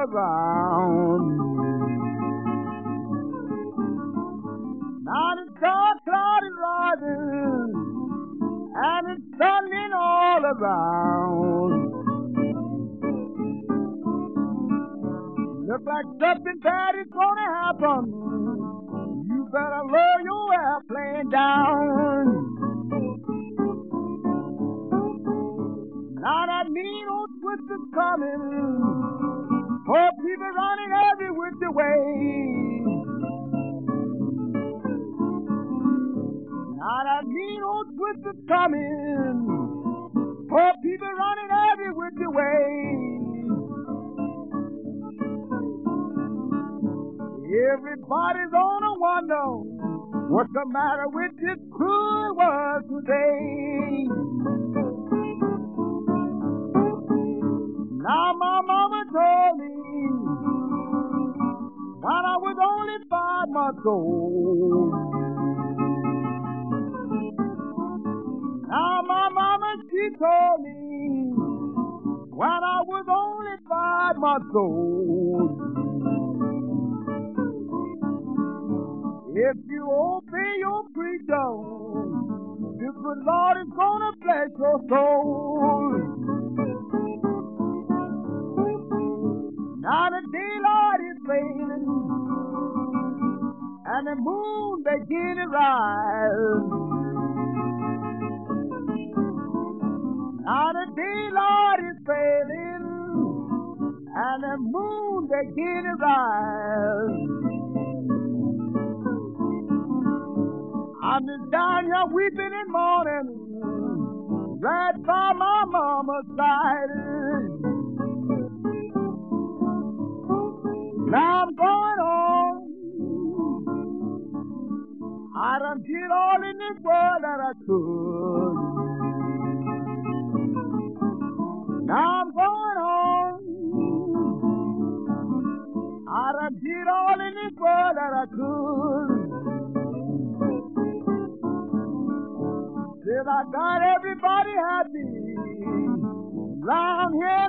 around. Now the dark cloud is rising, and it's thundering all around. Look like something bad is gonna happen. You better lower your airplane down. Now that mean old twist is coming, poor people running every which way. Now that mean old twist is coming, poor people running every which way. Everybody's on a wonder what's the matter with this cruel world today. Now my mama told me when I was only 5 months old. Now my mama, she told me when I was only 5 months old. If you obey your preacher, the good Lord is gonna bless your soul. Now the daylight is fading, and the moon begin to rise. Now the daylight is fading, and the moon begin to rise. I'm just down here weeping and mourning, right by my mama's side. Now I'm going home. I done did all in this world that I could. Now I'm going home. I done did all in this world that I could. Till I got everybody happy round here